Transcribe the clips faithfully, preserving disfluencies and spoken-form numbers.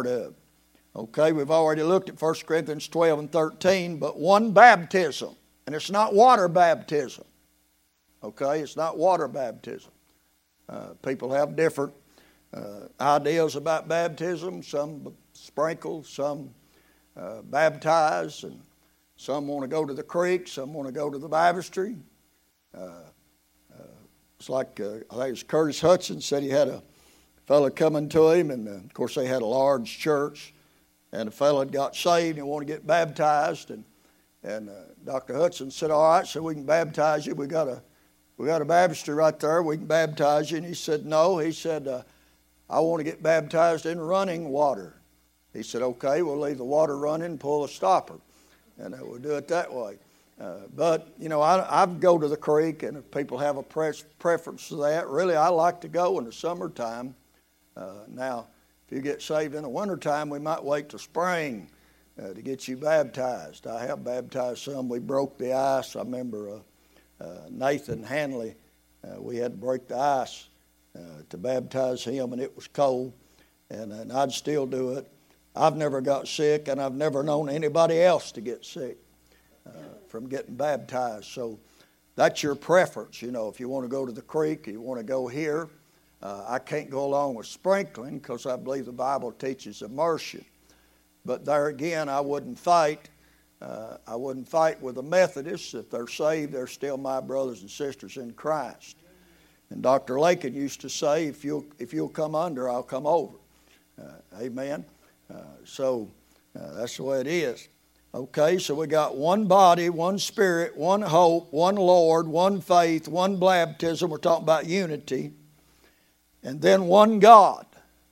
part of. Okay, we've already looked at First Corinthians twelve and thirteen, but one baptism. And it's not water baptism. Okay, it's not water baptism. Uh, people have different uh, ideas about baptism. Some sprinkle, some uh, baptize, and some want to go to the creek, some want to go to the baptistry. Uh, uh, it's like, uh, I think it was Curtis Hudson said he had a fellow coming to him, and uh, of course they had a large church, and a fellow had got saved and wanted to get baptized, and and uh, Doctor Hudson said, all right, so we can baptize you. We got a we got a baptistry right there. We can baptize you. And he said, no. He said, uh, I want to get baptized in running water. He said, okay, we'll leave the water running and pull a stopper. And uh, we'll do it that way. Uh, but, you know, I, I go to the creek, and if people have a pre- preference to that, really I like to go in the summertime. Uh, now, if you get saved in the wintertime, we might wait till spring uh, to get you baptized. I have baptized some. We broke the ice. I remember uh, uh, Nathan Hanley, uh, we had to break the ice uh, to baptize him, and it was cold, and, and I'd still do it. I've never got sick, and I've never known anybody else to get sick uh, from getting baptized. So that's your preference. You know, if you want to go to the creek, you want to go here. Uh, I can't go along with sprinkling because I believe the Bible teaches immersion. But there again, I wouldn't fight. Uh, I wouldn't fight with the Methodists. If they're saved, they're still my brothers and sisters in Christ. And Doctor Lakin used to say, if you'll, if you'll come under, I'll come over. Uh, amen. Uh, so uh, that's the way it is. Okay, so we got one body, one spirit, one hope, one Lord, one faith, one baptism. We're talking about unity. And then one God,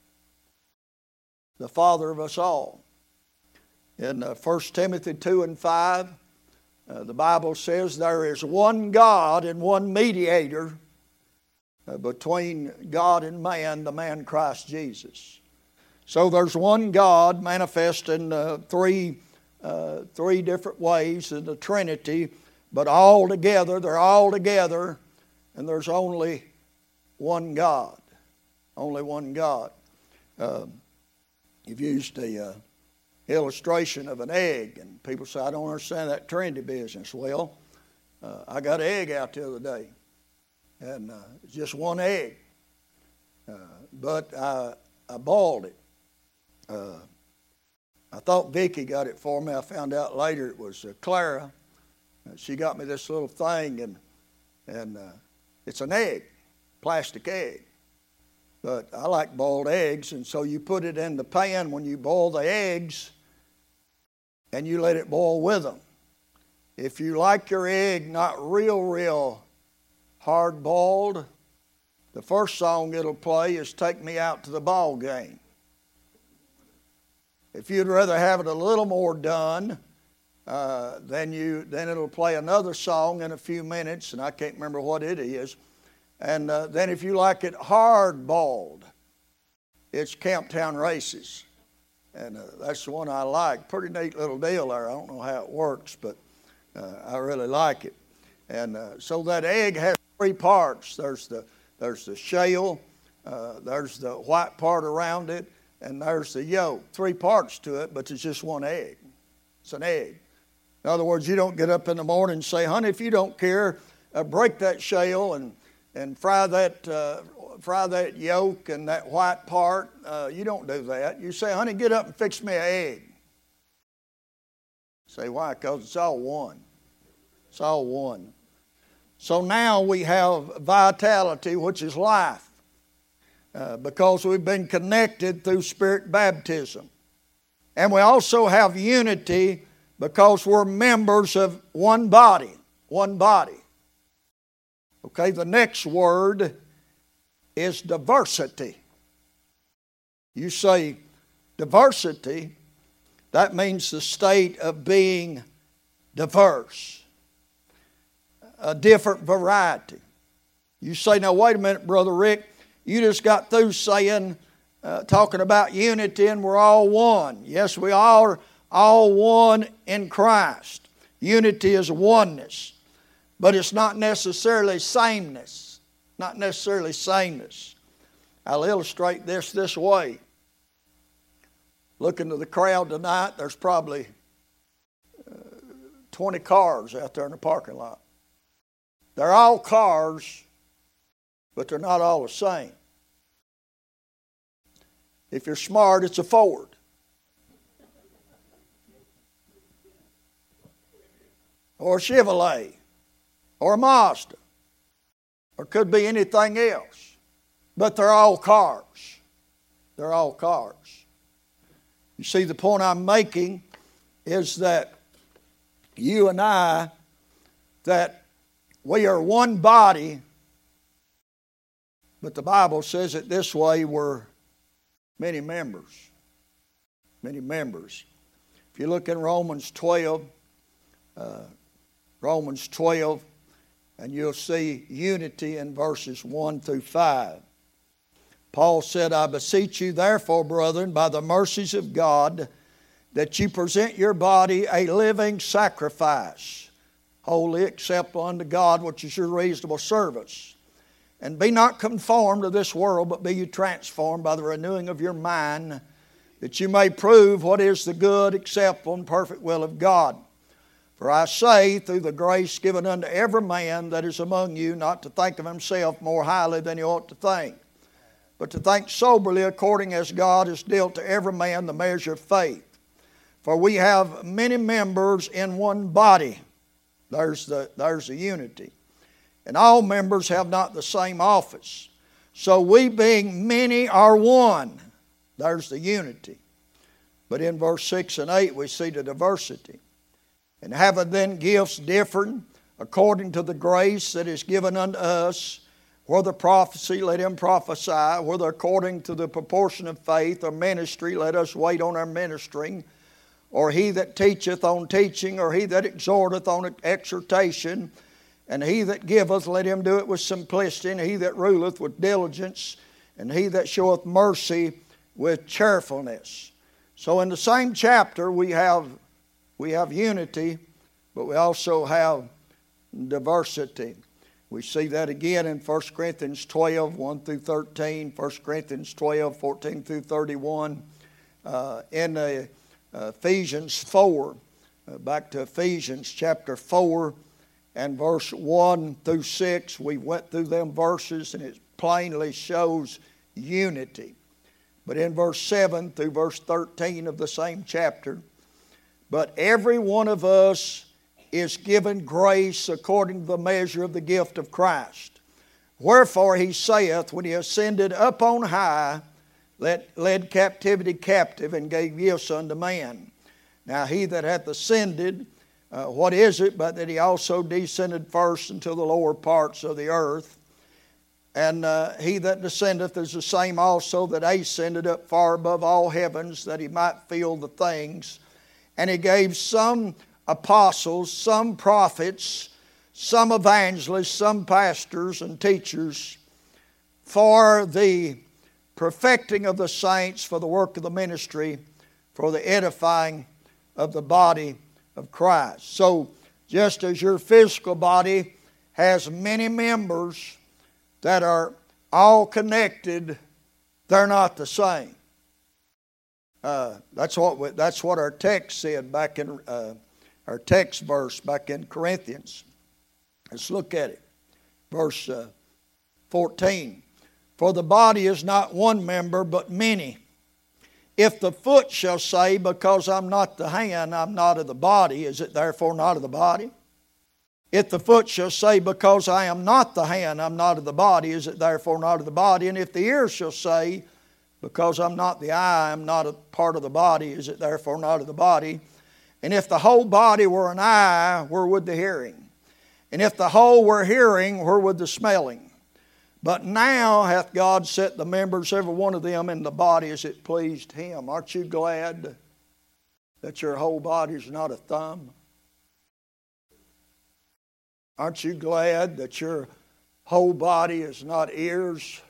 the Father of us all. In uh, First Timothy two and five, uh, the Bible says there is one God and one mediator uh, between God and man, the man Christ Jesus. So there's one God manifest in uh, three, uh, three different ways in the Trinity, but all together, they're all together, and there's only one God. Only one God. Uh, you've used the uh, illustration of an egg, and people say, I don't understand that Trinity business. Well, uh, I got an egg out the other day, and uh, it's just one egg. Uh, but I, I boiled it. Uh, I thought Vicki got it for me. I found out later it was uh, Clara. Uh, she got me this little thing, and and uh, it's an egg, plastic egg. But I like boiled eggs, and so you put it in the pan when you boil the eggs, and you let it boil with them. If you like your egg not real, real hard boiled, the first song it'll play is Take Me Out to the Ball Game. If you'd rather have it a little more done, uh, then you then it'll play another song in a few minutes, and I can't remember what it is. And uh, then if you like it hard boiled, it's Camptown Races. And uh, that's the one I like. Pretty neat little deal there. I don't know how it works, but uh, I really like it. And uh, so that egg has three parts. There's the there's the shell, uh, there's the white part around it, and there's the yolk. Three parts to it, but it's just one egg. It's an egg. In other words, you don't get up in the morning and say, honey, if you don't care, uh, break that shell and and fry that uh, fry that yolk and that white part. Uh, you don't do that. You say, honey, get up and fix me an egg. Say, why? Because it's all one. It's all one. So now we have vitality, which is life, uh, because we've been connected through Spirit baptism. And we also have unity because we're members of one body. One body. Okay, the next word is diversity. You say diversity, that means the state of being diverse, a different variety. You say, now wait a minute, Brother Rick, you just got through saying, uh, talking about unity and we're all one. Yes, we are all one in Christ. Unity is oneness. But it's not necessarily sameness. Not necessarily sameness. I'll illustrate this this way. Look into the crowd tonight, there's probably uh, twenty cars out there in the parking lot. They're all cars, but they're not all the same. If you're smart, it's a Ford. Or a Chevrolet. Or a Mazda. Or could be anything else. But they're all cars. They're all cars. You see, the point I'm making is that you and I, that we are one body, but the Bible says it this way, we're many members. Many members. If you look in Romans twelve, uh, Romans twelve, and you'll see unity in verses one through five. Paul said, I beseech you therefore, brethren, by the mercies of God, that you present your body a living sacrifice, holy, acceptable unto God, which is your reasonable service. And be not conformed to this world, but be you transformed by the renewing of your mind, that you may prove what is the good, acceptable, and perfect will of God. For I say, through the grace given unto every man that is among you, not to think of himself more highly than he ought to think, but to think soberly according as God has dealt to every man the measure of faith. For we have many members in one body. There's the, there's the unity. And all members have not the same office. So we being many are one. There's the unity. But in verse six and eight we see the diversity. And having then gifts different according to the grace that is given unto us, whether prophecy, let him prophesy, whether according to the proportion of faith or ministry, let us wait on our ministering, or he that teacheth on teaching, or he that exhorteth on exhortation, and he that giveth, let him do it with simplicity, and he that ruleth with diligence, and he that showeth mercy with cheerfulness. So in the same chapter we have, we have unity, but we also have diversity. We see that again in First Corinthians twelve, one through thirteen, First Corinthians twelve, fourteen through thirty-one, uh, in uh, Ephesians four, uh, back to Ephesians chapter four and verse one through six. We went through them verses and it plainly shows unity. But in verse seven through verse thirteen of the same chapter, but every one of us is given grace according to the measure of the gift of Christ. Wherefore he saith, when he ascended up on high, let, led captivity captive, and gave gifts unto man. Now he that hath ascended, uh, what is it but that he also descended first into the lower parts of the earth? And uh, he that descendeth is the same also that ascended up far above all heavens, that he might fill the things. And he gave some apostles, some prophets, some evangelists, some pastors and teachers, for the perfecting of the saints, for the work of the ministry, for the edifying of the body of Christ. So just as your physical body has many members that are all connected, they're not the same. Uh, that's what we, that's what our text said back in uh, our text verse back in Corinthians. Let's look at it. Verse uh, fourteen. For the body is not one member, but many. If the foot shall say, because I'm not the hand, I'm not of the body, is it therefore not of the body? If the foot shall say, because I am not the hand, I'm not of the body, is it therefore not of the body? And if the ear shall say, because I'm not the eye, I'm not a part of the body, is it therefore not of the body? And if the whole body were an eye, where would the hearing? And if the whole were hearing, where would the smelling? But now hath God set the members, every one of them, in the body as it pleased Him. Aren't you glad that your whole body is not a thumb? Aren't you glad that your whole body is not ears?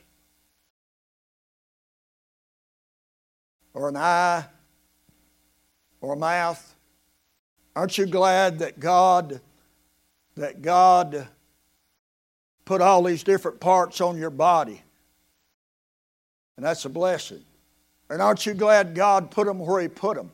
Or an eye? Or a mouth? Aren't you glad that God, that God put all these different parts on your body? And that's a blessing. And aren't you glad God put them where He put them?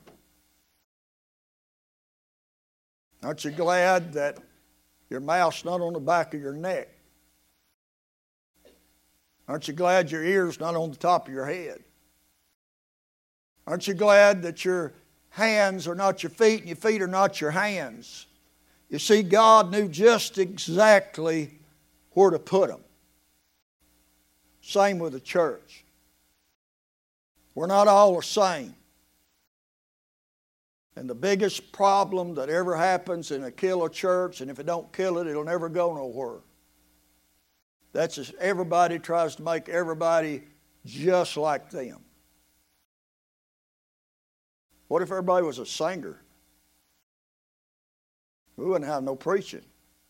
Aren't you glad that your mouth's not on the back of your neck? Aren't you glad your ear's not on the top of your head? Aren't you glad that your hands are not your feet and your feet are not your hands? You see, God knew just exactly where to put them. Same with the church. We're not all the same. And the biggest problem that ever happens in a killer church, and if it don't kill it, it'll never go nowhere. That's just everybody tries to make everybody just like them. What if everybody was a singer? We wouldn't have no preaching.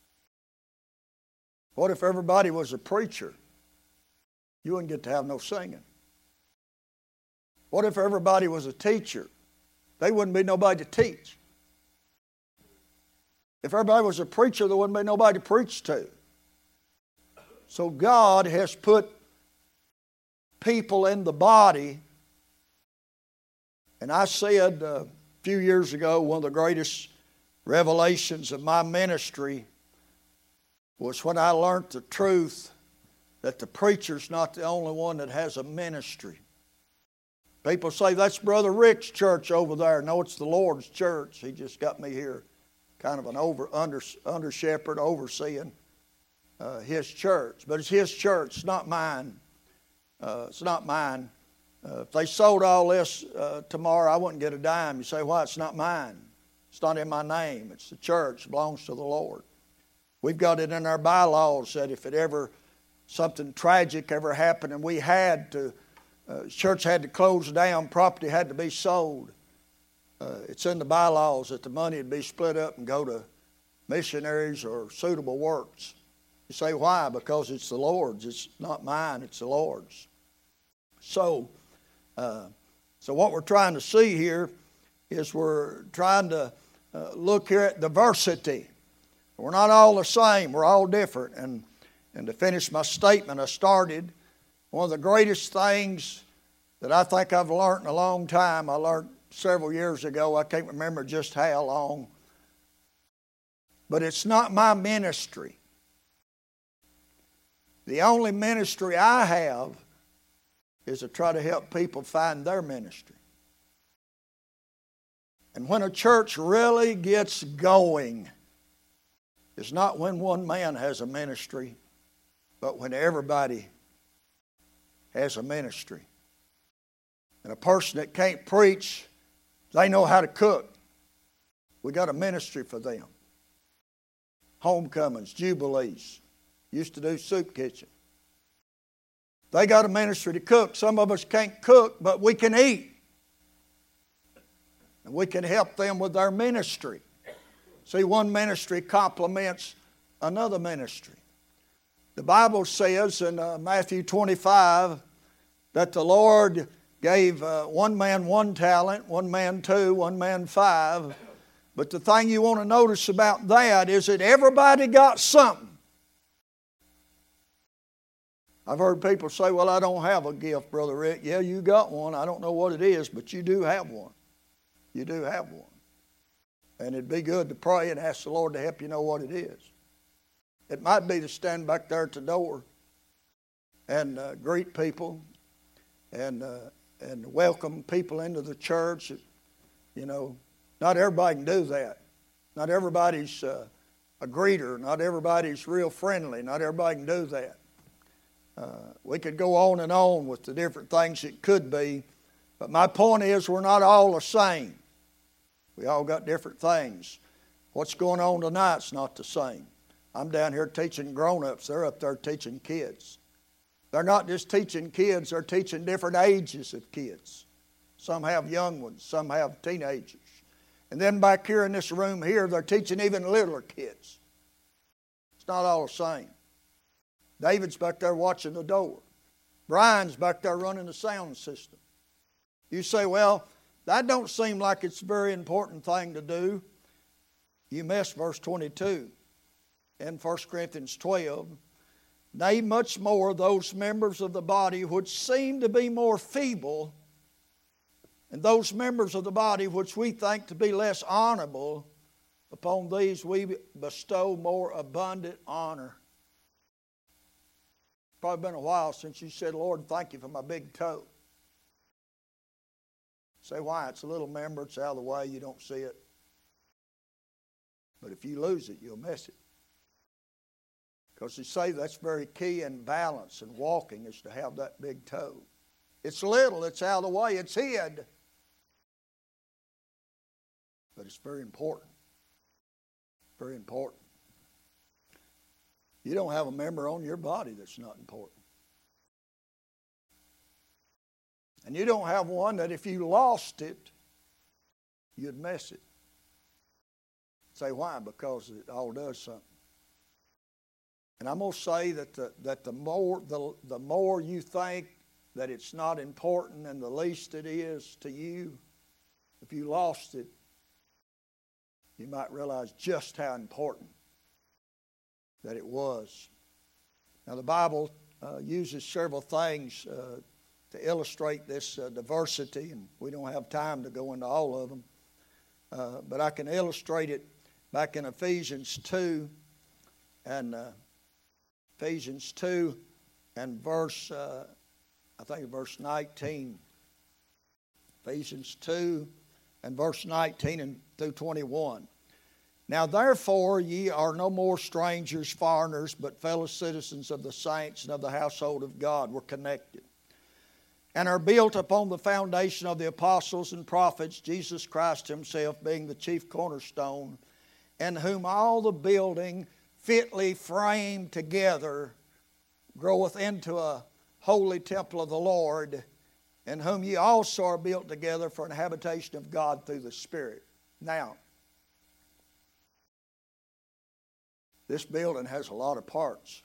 What if everybody was a preacher? You wouldn't get to have no singing. What if everybody was a teacher? There wouldn't be nobody to teach. If everybody was a preacher, there wouldn't be nobody to preach to. So God has put people in the body. And I said a few years ago, one of the greatest revelations of my ministry was when I learned the truth that the preacher's not the only one that has a ministry. People say, that's Brother Rick's church over there. No, it's the Lord's church. He just got me here, kind of an over under, under shepherd overseeing uh, his church. But it's his church, it's not mine. Uh, it's not mine. Uh, if they sold all this uh, tomorrow, I wouldn't get a dime. You say, why? It's not mine. It's not in my name. It's the church. It belongs to the Lord. We've got it in our bylaws that if it ever, something tragic ever happened and we had to, uh, church had to close down, property had to be sold. Uh, it's in the bylaws that the money would be split up and go to missionaries or suitable works. You say, why? Because it's the Lord's. It's not mine. It's the Lord's. So, uh, so what we're trying to see here is we're trying to uh, look here at diversity. We're not all the same. We're all different. And, and to finish my statement I started, one of the greatest things that I think I've learned in a long time, I learned several years ago, I can't remember just how long, but it's not my ministry. The only ministry I have is to try to help people find their ministry. And when a church really gets going, it's not when one man has a ministry, but when everybody has a ministry. And a person that can't preach, they know how to cook. We got a ministry for them. Homecomings, jubilees. Used to do soup kitchen. They got a ministry to cook. Some of us can't cook, but we can eat. And we can help them with their ministry. See, one ministry complements another ministry. The Bible says in uh, Matthew twenty-five that the Lord gave uh, one man one talent, one man two, one man five. But the thing you want to notice about that is that everybody got something. I've heard people say, well, I don't have a gift, Brother Rick. Yeah, you got one. I don't know what it is, but you do have one. You do have one. And it'd be good to pray and ask the Lord to help you know what it is. It might be to stand back there at the door and uh, greet people and uh, and welcome people into the church. You know, not everybody can do that. Not everybody's uh, a greeter. Not everybody's real friendly. Not everybody can do that. Uh, we could go on and on with the different things it could be, but my point is we're not all the same. We all got different things. What's going on tonight's not the same. I'm down here teaching grown-ups. They're up there teaching kids. They're not just teaching kids, they're teaching different ages of kids. Some have young ones, some have teenagers. And then back here in this room here, they're teaching even littler kids. It's not all the same. David's back there watching the door. Brian's back there running the sound system. You say, well, that don't seem like it's a very important thing to do. You missed verse twenty-two in First Corinthians twelve. Nay, much more those members of the body which seem to be more feeble And those members of the body which we think to be less honorable, upon these we bestow more abundant honor. Probably been a while since you said, Lord, thank you for my big toe. Say why? It's a little member, it's out of the way, you don't see it. But if you lose it, you'll miss it. Because you say that's very key in balance and walking is to have that big toe. It's little, it's out of the way, it's hid. But it's very important. Very important. You don't have a member on your body that's not important. And you don't have one that if you lost it, you'd miss it. Say why? Because it all does something. And I'm going to say that the, that the more the, the more you think that it's not important and the least it is to you, if you lost it, you might realize just how important that it was. Now the Bible uh, uses several things uh, to illustrate this uh, diversity, and we don't have time to go into all of them. Uh, but I can illustrate it back in Ephesians two, and uh, Ephesians two and verse, uh, I think verse nineteen. Ephesians two and verse nineteen and through twenty-one. Now therefore ye are no more strangers, foreigners, but fellow citizens of the saints and of the household of God. We're connected. And are built upon the foundation of the apostles and prophets, Jesus Christ himself being the chief cornerstone, in whom all the building fitly framed together groweth into a holy temple of the Lord, in whom ye also are built together for an habitation of God through the Spirit. Now, this building has a lot of parts.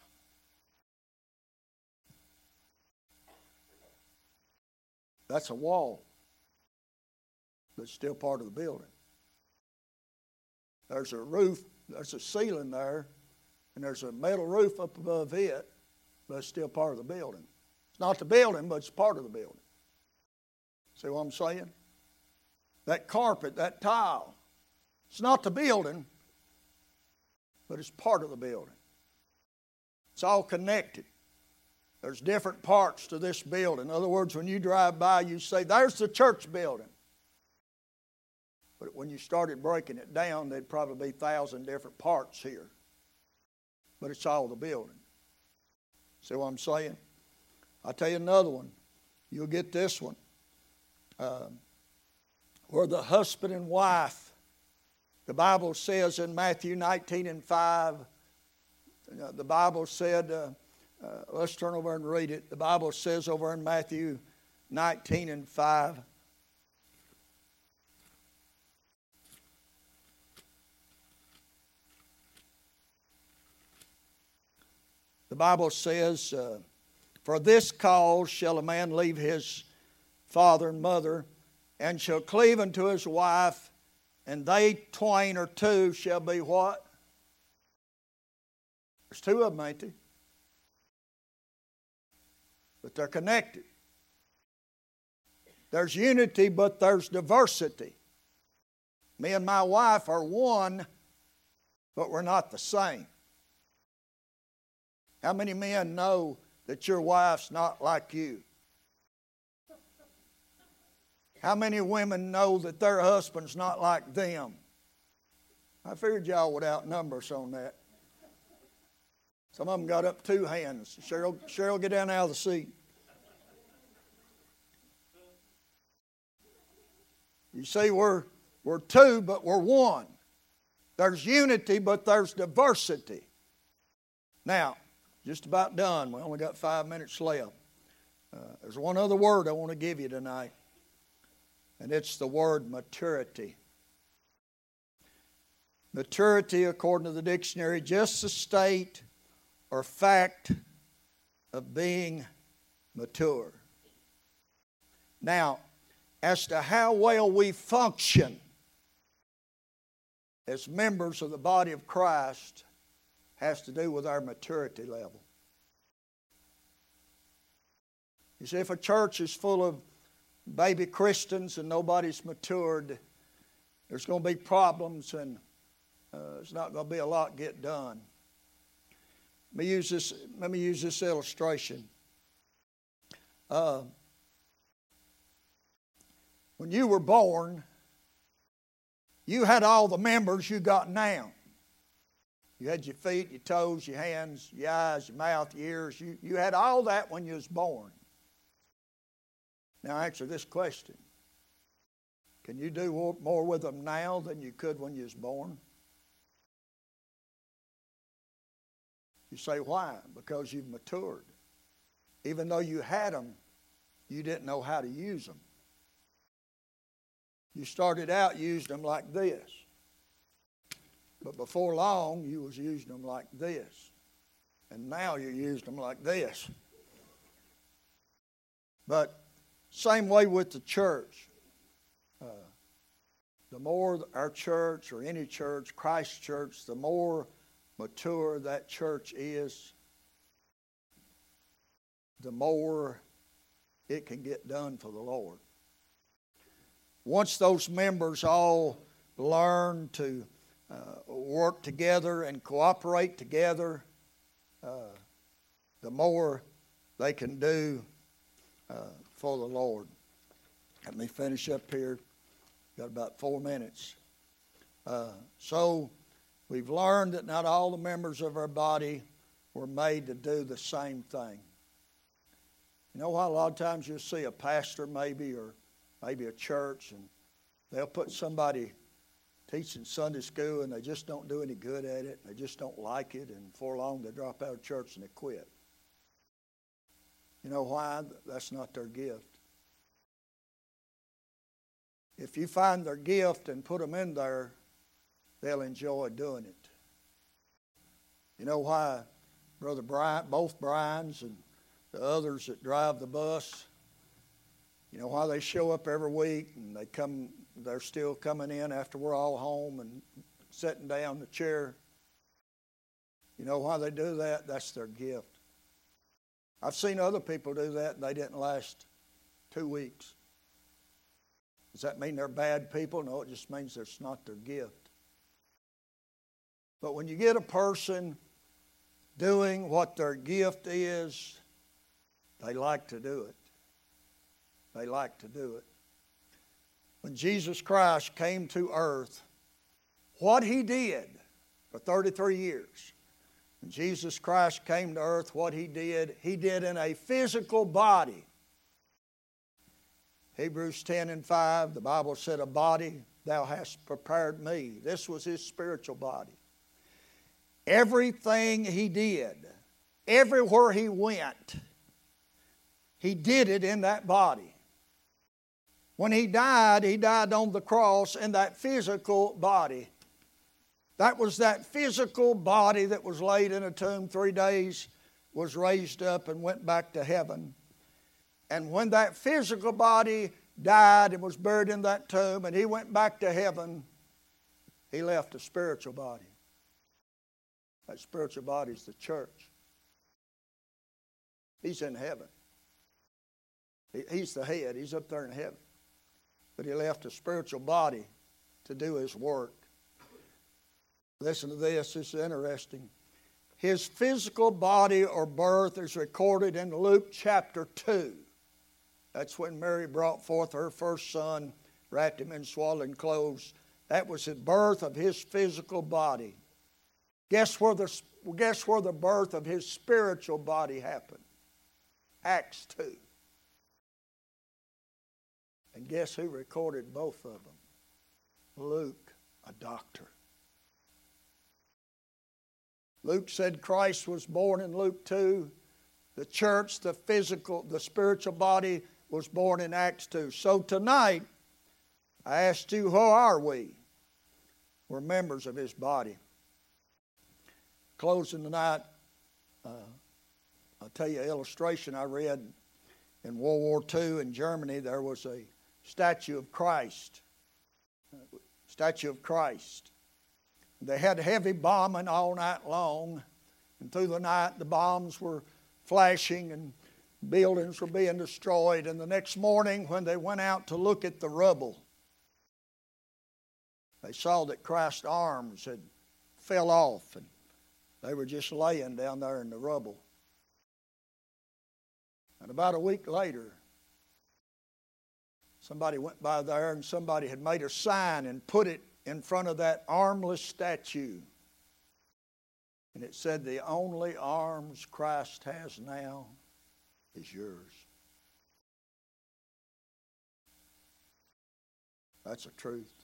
That's a wall, but it's still part of the building. There's a roof, there's a ceiling there, and there's a metal roof up above it, but it's still part of the building. It's not the building, but it's part of the building. See what I'm saying? That carpet, that tile, it's not the building, but it's part of the building. It's all connected. There's different parts to this building. In other words, when you drive by, you say, there's the church building. But when you started breaking it down, there'd probably be a thousand different parts here. But it's all the building. See what I'm saying? I'll tell you another one. You'll get this one. Uh, where the husband and wife, the Bible says in Matthew nineteen and five, the Bible said, uh, uh, let's turn over and read it. The Bible says over in Matthew nineteen and five, the Bible says, uh, for this cause shall a man leave his father and mother, and shall cleave unto his wife, and they twain or two shall be what? There's two of them, ain't there? But they're connected. There's unity, but there's diversity. Me and my wife are one, but we're not the same. How many men know that your wife's not like you? How many women know that their husband's not like them? I figured y'all would outnumber us on that. Some of them got up two hands. Cheryl, Cheryl, get down out of the seat. You see, we're, we're two, but we're one. There's unity, but there's diversity. Now, just about done. We only got five minutes left. Uh, there's one other word I want to give you tonight, and it's the word maturity. Maturity, according to the dictionary, just the state or fact of being mature. Now, as to how well we function as members of the body of Christ has to do with our maturity level. You see, if a church is full of baby Christians and nobody's matured, there's going to be problems, and uh, there's not going to be a lot get done. Let me use this, let me use this illustration. Uh, when you were born, you had all the members you got now. You had your feet, your toes, your hands, your eyes, your mouth, your ears. You, you had all that when you was born. Now answer this question. Can you do more with them now than you could when you was born? You say, why? Because you've matured. Even though you had them, you didn't know how to use them. You started out using them like this. But before long, you was using them like this. And now you're using them like this. But same way with the church. Uh, the more our church or any church, Christ's church, the more mature that church is, the more it can get done for the Lord. Once those members all learn to uh, work together and cooperate together, uh, the more they can do uh, for the Lord. Let me finish up here. Got about four minutes. Uh, so we've learned that not all the members of our body were made to do the same thing. You know why a lot of times you'll see a pastor maybe or maybe a church and they'll put somebody teaching Sunday school and they just don't do any good at it. They just don't like it, and before long they drop out of church and they quit. You know why? That's not their gift. If you find their gift and put them in there, they'll enjoy doing it. You know why Brother Brian, both Brians and the others that drive the bus, you know why they show up every week and they come, they're still coming in after we're all home and sitting down in the chair? You know why they do that? That's their gift. I've seen other people do that and they didn't last two weeks. Does that mean they're bad people? No, it just means it's not their gift. But when you get a person doing what their gift is, they like to do it. They like to do it. When Jesus Christ came to earth, what he did for thirty-three years, when Jesus Christ came to earth, what he did, he did in a physical body. Hebrews ten and five, the Bible said, a body thou hast prepared me. This was his spiritual body. Everything he did, everywhere he went, he did it in that body. When he died, he died on the cross in that physical body. That was that physical body that was laid in a tomb three days, was raised up and went back to heaven. And when that physical body died and was buried in that tomb and he went back to heaven, he left a spiritual body. That spiritual body is the church. He's in heaven. He's the head. He's up there in heaven. But he left a spiritual body to do his work. Listen to this. This is interesting. His physical body or birth is recorded in Luke chapter two. That's when Mary brought forth her first son, wrapped him in swaddling clothes. That was the birth of his physical body. Guess where the, guess where the birth of his spiritual body happened? Acts two. And guess who recorded both of them? Luke, a doctor. Luke said Christ was born in Luke two. The church, the physical, the spiritual body was born in Acts two. So tonight, I asked you, who are we? We're members of his body. Closing tonight, uh, I'll tell you an illustration I read in World War Two in Germany. There was a statue of Christ. Statue of Christ. They had heavy bombing all night long. And through the night, the bombs were flashing and buildings were being destroyed, and the next morning when they went out to look at the rubble, they saw that Christ's arms had fell off, and they were just laying down there in the rubble. And about a week later, somebody went by there and somebody had made a sign and put it in front of that armless statue. And it said, "The only arms Christ has now is yours." That's the truth.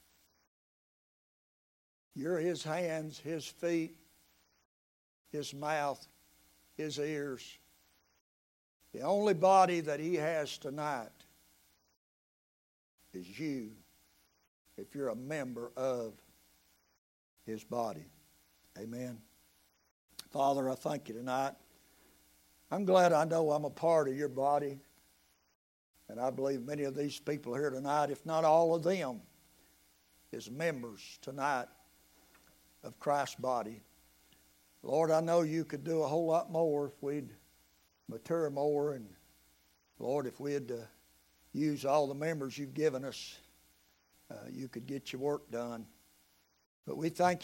You're His hands, His feet, His mouth, His ears. The only body that He has tonight is you, if you're a member of His body. Amen. Father, I thank You tonight. I'm glad I know I'm a part of Your body. And I believe many of these people here tonight, if not all of them, is members tonight of Christ's body. Lord, I know You could do a whole lot more if we'd mature more, and Lord, if we'd uh, use all the members You've given us, uh, You could get Your work done. But we thank You